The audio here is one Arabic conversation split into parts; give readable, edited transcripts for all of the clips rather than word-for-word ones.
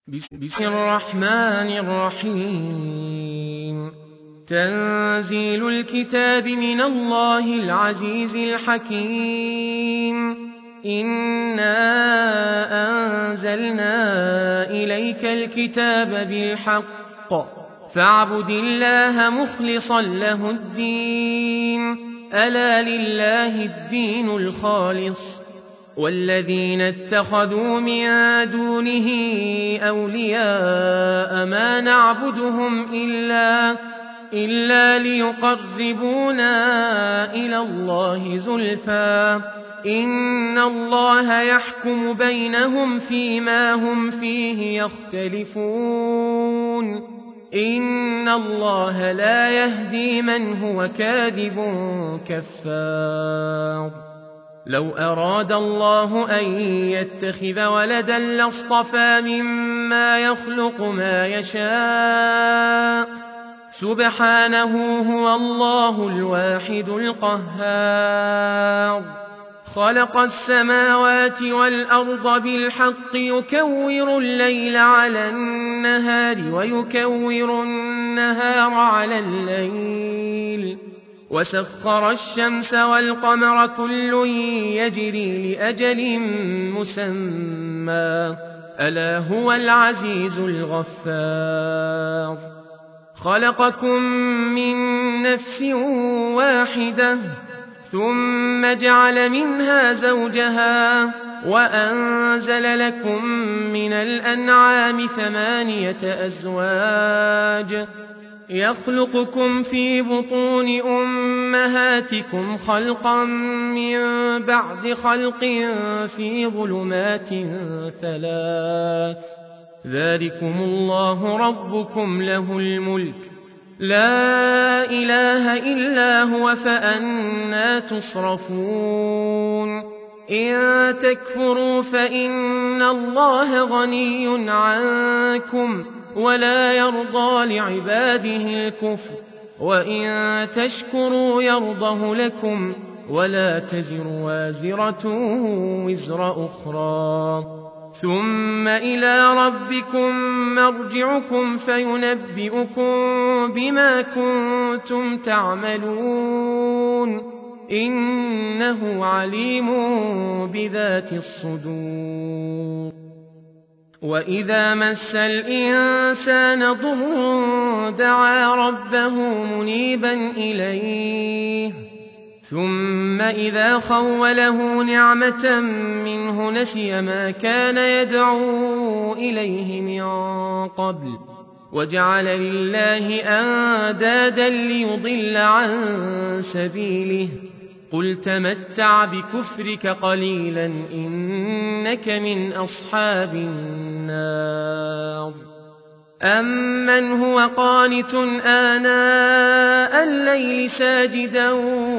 بسم الرحمن الرحيم. تنزيل الكتاب من الله العزيز الحكيم. إنا أنزلنا إليك الكتاب بالحق فاعبد الله مخلصا له الدين. ألا لله الدين الخالص والذين اتخذوا من دونه أولياء ما نعبدهم إلا ليقربونا إلى الله زلفى إن الله يحكم بينهم فيما هم فيه يختلفون. إن الله لا يهدي من هو كاذب كفار. لو أراد الله أن يتخذ ولدا لاصطفى مما يخلق ما يشاء سبحانه هو الله الواحد القهار. خلق السماوات والأرض بالحق يكور الليل على النهار ويكور النهار على الليل وسخر الشمس والقمر كل يجري لأجل مسمى ألا هو العزيز الغفار. خلقكم من نفس واحدة ثم جعل منها زوجها وأنزل لكم من الأنعام 8 أزواج يخلقكم في بطون أمهاتكم خلقا من بعد خلق في ظلمات 3 ذلكم الله ربكم له الملك لا إله إلا هو فأنى تصرفون. إن تكفروا فإن الله غني عنكم ولا يرضى لعباده الكفر وإن تشكروا يرضه لكم ولا تزر وازرة وزر أخرى ثم إلى ربكم مرجعكم فينبئكم بما كنتم تعملون إنه عليم بذات الصدور. وإذا مس الإنسان ضر دعا ربه منيبا إليه ثم إذا خوله نعمة منه نسي ما كان يدعو إليه من قبل وجعل لله أندادا ليضل عن سبيله قل تمتع بكفرك قليلا إنك من أصحاب النار. أمن هو قانت آناء الليل ساجدا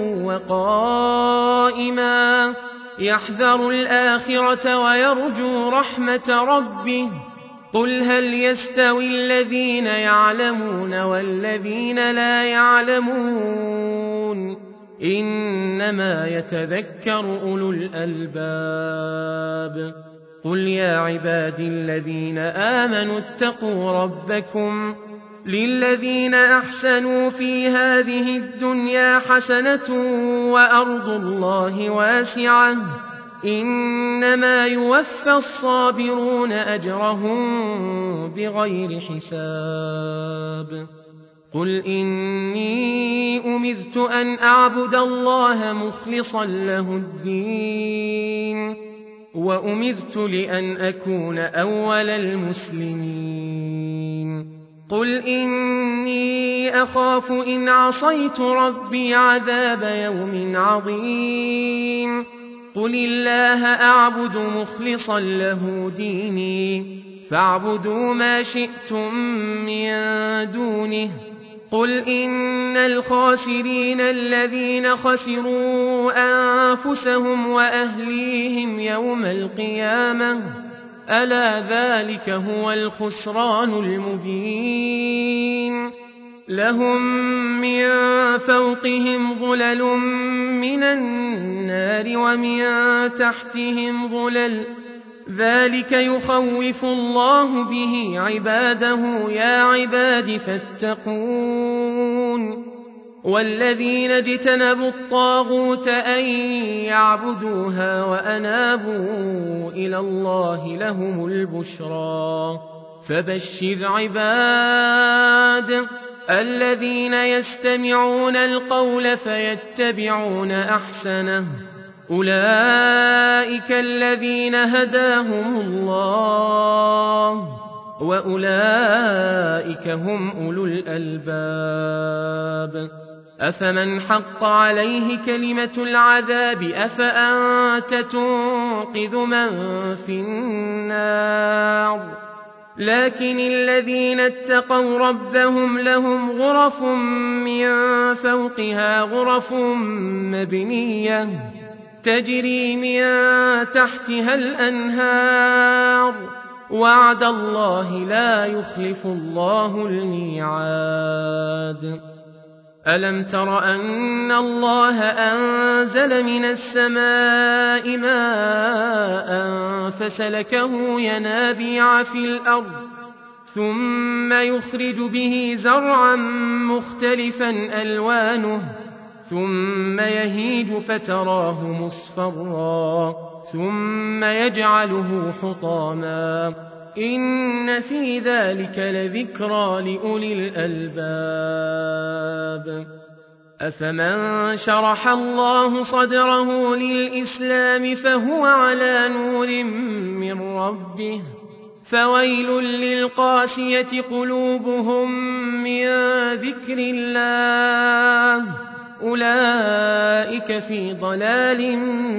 وقائما يحذر الآخرة ويرجو رحمة ربه قل هل يستوي الذين يعلمون والذين لا يعلمون إنما يتذكر أولو الألباب. قل يا عبادي الذين آمنوا اتقوا ربكم للذين أحسنوا في هذه الدنيا حسنة وأرض الله واسعة إنما يوفى الصابرون أجرهم بغير حساب. قل إني أمرت أن أعبد الله مخلصا له الدين وأمرت لأن أكون أول المسلمين. قل إني أخاف إن عصيت ربي عذاب يوم عظيم. قل الله أعبد مخلصا له ديني فاعبدوا ما شئتم من دونه. قل إن الخاسرين الذين خسروا أنفسهم وأهليهم يوم القيامة ألا ذلك هو الخسران المبين. لهم من فوقهم ظلل من النار ومن تحتهم ظلل ذلك يخوف الله به عباده يا عباد فاتقون والذين اجتنبوا الطاغوت أن يعبدوها وأنابوا إلى الله لهم البشرى فبشر عباد الذين يستمعون القول فيتبعون أحسنه أولئك الذين هداهم الله وأولئك هم أولو الألباب أفمن حق عليه كلمة العذاب أفأنت تنقذ من في النار لكن الذين اتقوا ربهم لهم غرف من فوقها غرف مبنية تجري من تحتها الأنهار وعد الله لا يخلف الله الميعاد ألم تر أن الله أنزل من السماء ماء فسلكه ينابيع في الأرض ثم يخرج به زرعا مختلفا ألوانه ثم يهيج فتراه مصفرا ثم يجعله حطاما إن في ذلك لذكرى لأولي الألباب أفمن شرح الله صدره للإسلام فهو على نور من ربه فويل للقاسية قلوبهم من ذكر الله أولئك في ضلال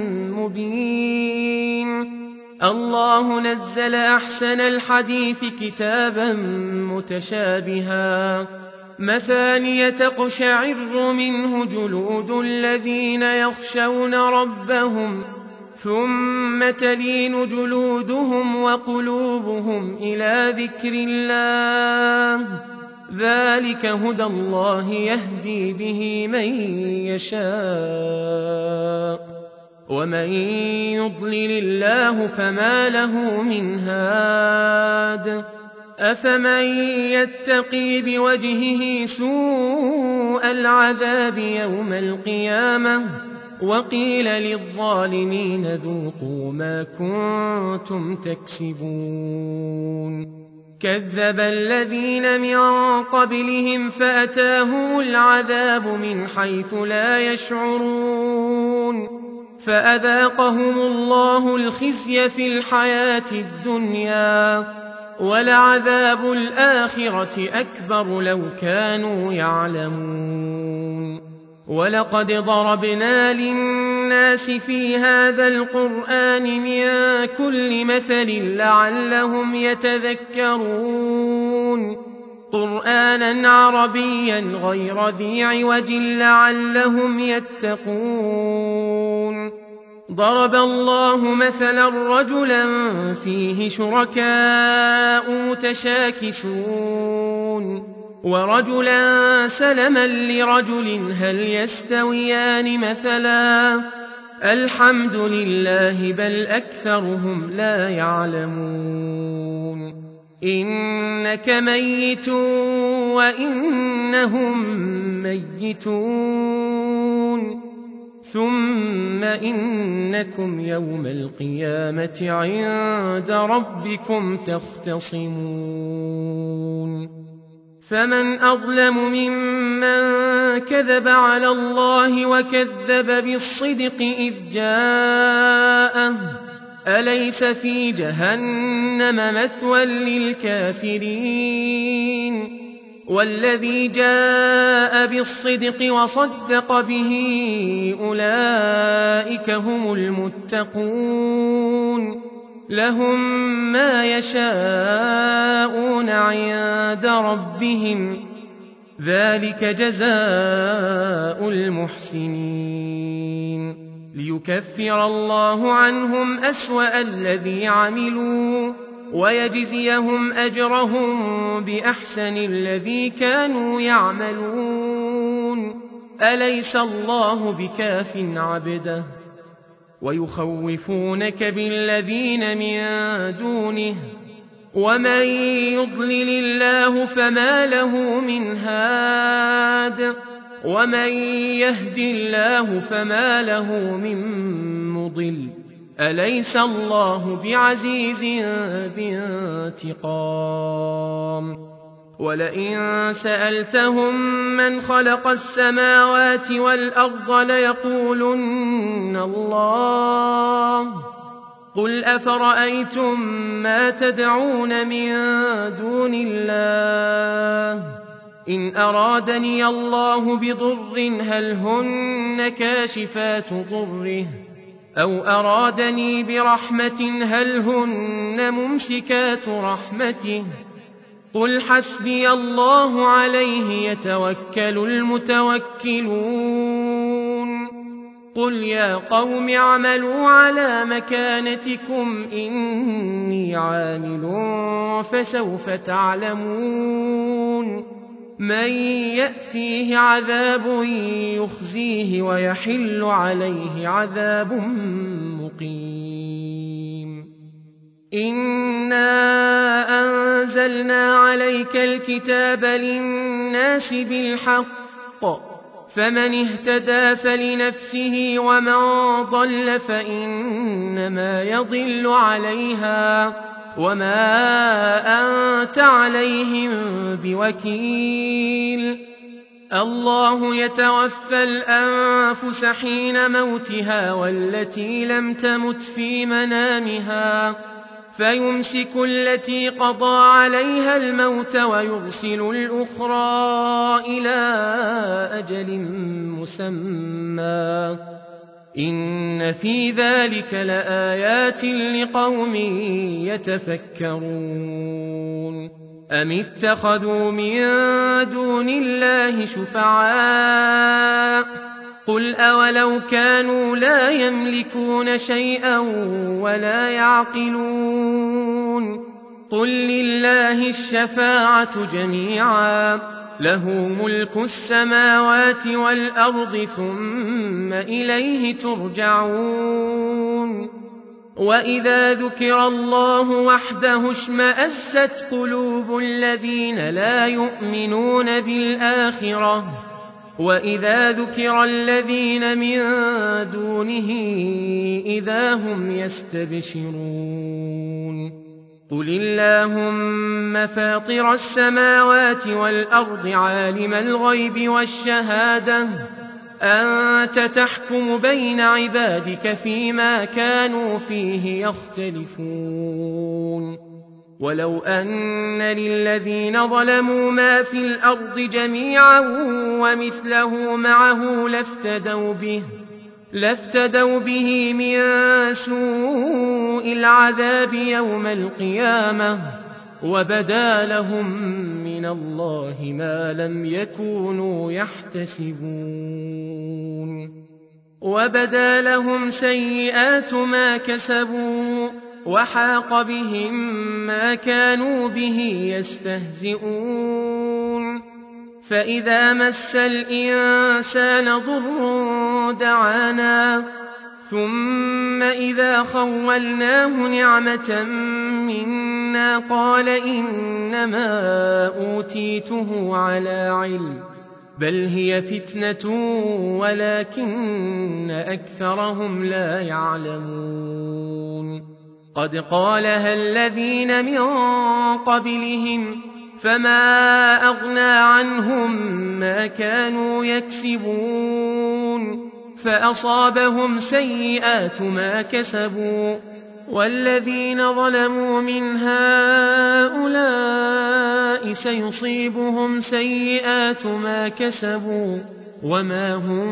مبين الله نزل أحسن الحديث كتابا متشابها مثانية تقشعر منه جلود الذين يخشون ربهم ثم تلين جلودهم وقلوبهم إلى ذكر الله ذلك هدى الله يهدي به من يشاء ومن يضلل الله فما له من هاد أفمن يتقي بوجهه سوء العذاب يوم القيامة وقيل للظالمين ذوقوا ما كنتم تكسبون كذب الذين من قبلهم فأتاهم العذاب من حيث لا يشعرون فأذاقهم الله الخزي في الحياة الدنيا ولعذاب الآخرة أكبر لو كانوا يعلمون ولقد ضربنا للناس في هذا القرآن من كل مثل لعلهم يتذكرون قرآنا عربيا غير ذي عوج لعلهم يتقون ضرب الله مثلا رجلا فيه شركاء متشاكسون ورجلا سلما لرجل هل يستويان مثلا الحمد لله بل أكثرهم لا يعلمون إنك ميت وإنهم ميتون ثم إنكم يوم القيامة عند ربكم تختصمون فمن أظلم ممن كذب على الله وكذب بالصدق إذ جاءه أليس في جهنم مثوى للكافرين والذي جاء بالصدق وصدق به أولئك هم المتقون لهم ما يشاءون عند ربهم ذلك جزاء المحسنين ليكفر الله عنهم أسوأ الذي عملوا ويجزيهم أجرهم بأحسن الذي كانوا يعملون أليس الله بكاف عبده ويخوفونك بالذين من دونه ومن يضلل الله فما له من هاد ومن يهد الله فما له من مضل أليس الله بعزيز ذي انتقام ولئن سألتهم من خلق السماوات والأرض ليقولن الله قل أفرأيتم ما تدعون من دون الله إن أرادني الله بضر هل هن كاشفات ضره أو أرادني برحمة هل هن ممسكات رحمته قل حسبي الله عليه يتوكل المتوكلون قل يا قوم اعملوا على مكانتكم إني عامل فسوف تعلمون من يأتيه عذاب يخزيه ويحل عليه عذاب مقيم إنا أنزلنا عليك الكتاب للناس بالحق فمن اهتدى فلنفسه ومن ضل فإنما يضل عليها وما أنت عليهم بوكيل الله يتوفى الأنفس حين موتها والتي لم تمت في منامها فيمسك التي قضى عليها الموت ويرسل الأخرى إلى أجل مسمى إن في ذلك لآيات لقوم يتفكرون أم اتخذوا من دون الله شفعاء قل أولو كانوا لا يملكون شيئا ولا يعقلون قل لله الشفاعة جميعا له ملك السماوات والأرض ثم إليه ترجعون وإذا ذكر الله وحده اشمأزت قلوب الذين لا يؤمنون بالآخرة وإذا ذكر الذين من دونه إذا هم يستبشرون قل اللهم فاطر السماوات والأرض عالم الغيب والشهادة أنت تحكم بين عبادك فيما كانوا فيه يختلفون ولو أن للذين ظلموا ما في الأرض جميعا ومثله معه لافتدوا به من سوء العذاب يوم القيامة وبدا لهم من الله ما لم يكونوا يحتسبون وبدا لهم سيئات ما كسبوا وحاق بهم ما كانوا به يستهزئون فإذا مس الإنسان ضر دعانا ثم إذا خولناه نعمة منا قال إنما أوتيته على علم بل هي فتنة ولكن أكثرهم لا يعلمون قد قالها الذين من قبلهم فما أغنى عنهم ما كانوا يكسبون فأصابهم سيئات ما كسبوا والذين ظلموا من هؤلاء سيصيبهم سيئات ما كسبوا وما هم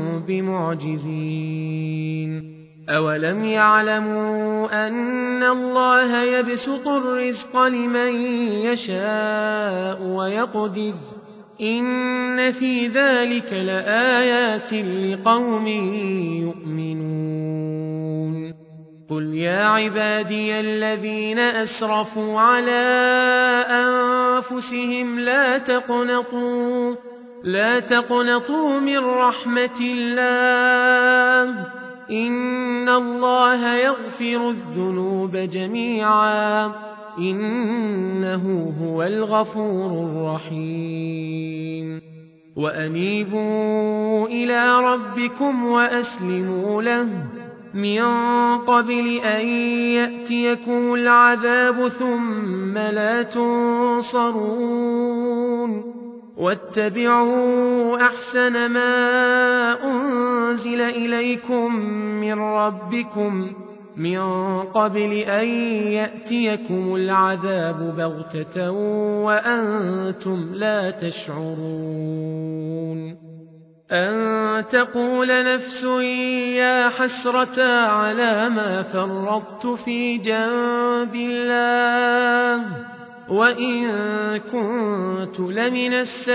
بمعجزين أولم يعلموا أن الله يبسط الرزق لمن يشاء ويقدر إن في ذلك لآيات لقوم يؤمنون قل يا عبادي الذين أسرفوا على أنفسهم لا تقنطوا من رحمة الله إن الله يغفر الذنوب جميعا إنه هو الغفور الرحيم وأنيبوا إلى ربكم وأسلموا له من قبل أن يأتيكم العذاب ثم لا تنصرون واتبعوا أحسن ما أنزل إليكم من ربكم من قبل أن يأتيكم العذاب بغتة وأنتم لا تشعرون أن تقول نفس يا حسرة على ما فرطت في جنب الله وإن كنت لمن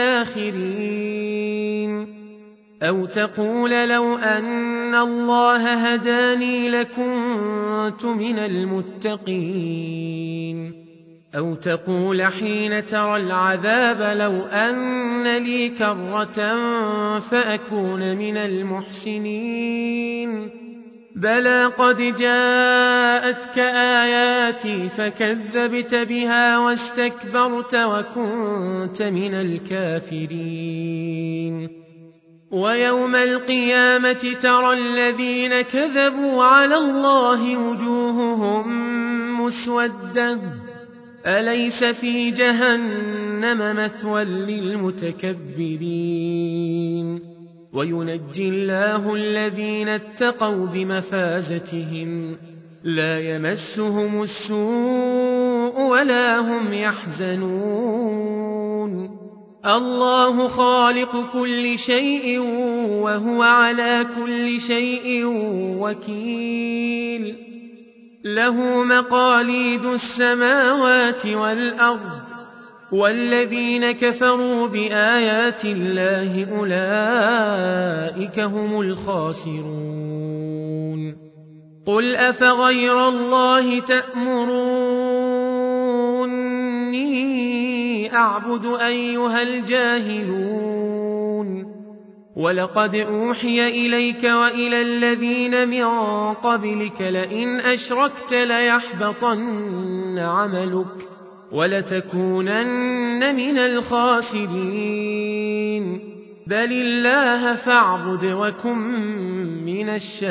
الساخرين أو تقول لو أن الله هداني لكنت من المتقين أو تقول حين ترى العذاب لو أن لي كرة فأكون من المحسنين بلى قد جاءتك آياتي فكذبت بها واستكبرت وكنت من الكافرين ويوم القيامة ترى الذين كذبوا على الله وجوههم مسودة أليس في جهنم مثوى للمتكبرين وينجي الله الذين اتقوا بمفازتهم لا يمسهم السوء ولا هم يحزنون الله خالق كل شيء وهو على كل شيء وكيل له مقاليد السماوات والأرض والذين كفروا بآيات الله أولئك هم الخاسرون قل أفغير الله تأمروني أعبد أيها الجاهلون ولقد أوحي إليك وإلى الذين من قبلك لئن أشركت ليحبطن عملك ولتكونن من الخاسرين بل الله فاعبد وكن من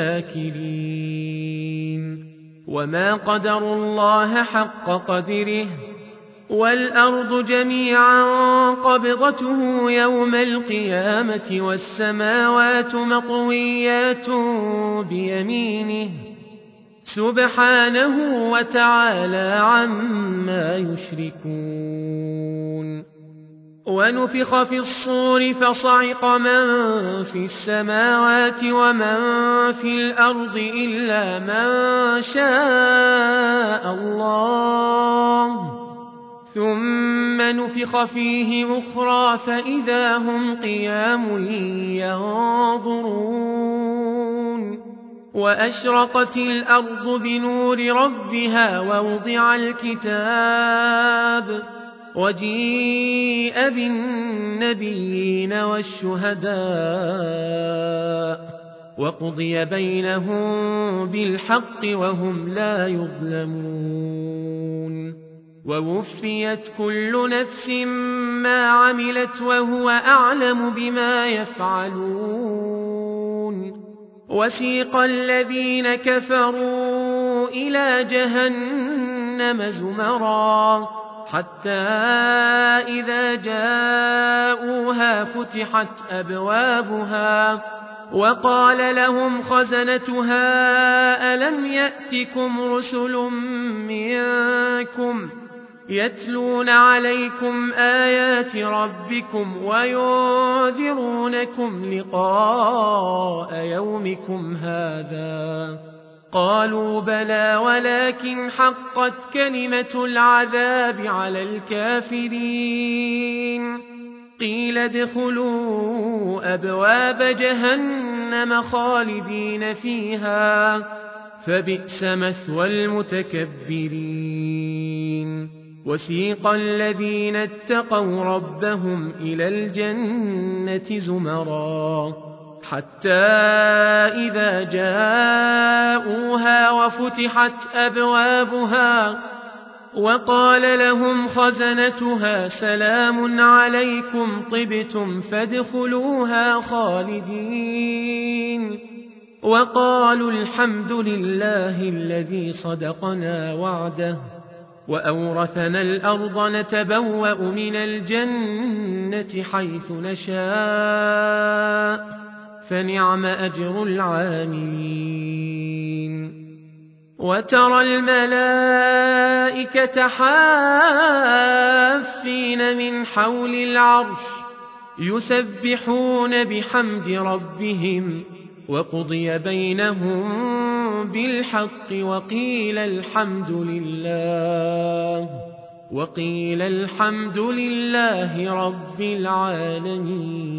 الشاكرين وما قدروا الله حق قدره والأرض جميعا قبضته يوم القيامة والسماوات مطويات بيمينه سبحانه وتعالى عما يشركون ونفخ في الصور فصعق من في السماوات ومن في الأرض إلا من شاء الله ثم نفخ فيه أخرى فإذا هم قيام ينظرون وأشرقت الأرض بنور ربها ووضع الكتاب وجيء بالنبيين والشهداء وقضي بينهم بالحق وهم لا يظلمون ووفيت كل نفس ما عملت وهو أعلم بما يفعلون وسيق الذين كفروا إلى جهنم زمرا حتى إذا جاءوها فتحت أبوابها وقال لهم خزنتها ألم يأتكم رسل منكم يتلون عليكم آيات ربكم وينذرونكم لقاء يومكم هذا قالوا بلى ولكن حقت كلمة العذاب على الكافرين قيل ادخلوا أبواب جهنم خالدين فيها فبئس مثوى المتكبرين وسيق الذين اتقوا ربهم إلى الجنة زمرا حتى إذا جاءوها وفتحت أبوابها وقال لهم خزنتها سلام عليكم طبتم فادخلوها خالدين وقالوا الحمد لله الذي صدقنا وعده وأورثنا الأرض نتبوأ من الجنة حيث نشاء فنعم أجر العاملين وترى الملائكة حافين من حول العرش يسبحون بحمد ربهم وقضي بينهم بالحق وقيل الحمد لله رب العالمين.